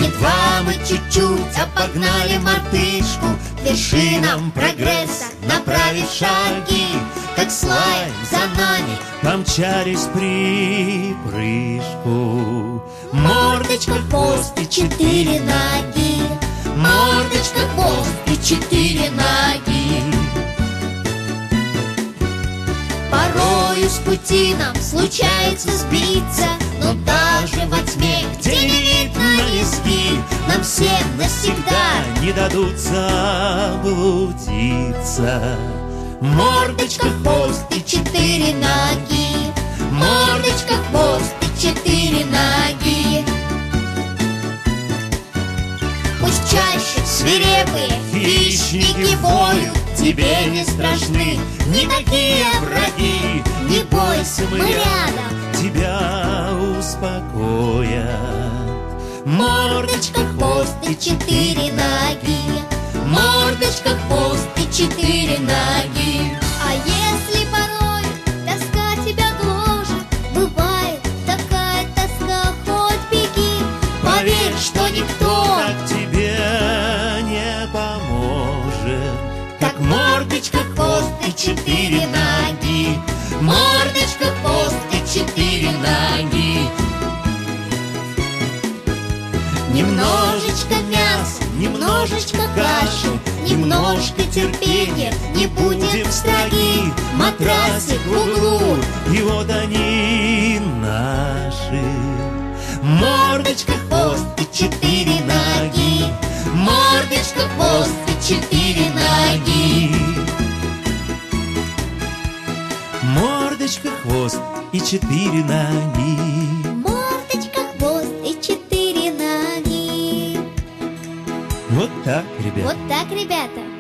Едва мы чуть-чуть обогнали мартышку, к вершинам прогресса направив шаги, как слайм за нами помчались припрыжку. мордочка, хвост и четыре ноги. Мордочка, хвост и четыре ноги. Порою с пути нам случается сбиться, но даже во тьме, где не видно низги, нам всем навсегда Не дадут заблудиться. мордочка, хвост и четыре ноги. Мордочка, хвост и четыре ноги. Пусть чаще свирепые хищники воют, тебе не страшны никакие враги. Не бойся, мы рядом. Тебя успокоят. Мордочка, хвост и четыре ноги. Мордочка, хвост и четыре ноги. А если порой тоска тебя гложет, бывает такая тоска, хоть беги. Поверь, что никто Так тебе не поможет. как мордочка, хвост и четыре ноги. Мордочка, хвост и четыре ноги. Немножечко мяса, немножечко каши, немножко терпения, не будем строги. Матрасик в углу, И вот они наши. мордочка, хвост и четыре ноги. Мордочка, хвост и четыре ноги. Мордочка, хвост и четыре ноги. Мордочка, хвост и четыре ноги. Вот так, ребят. Вот так, ребята.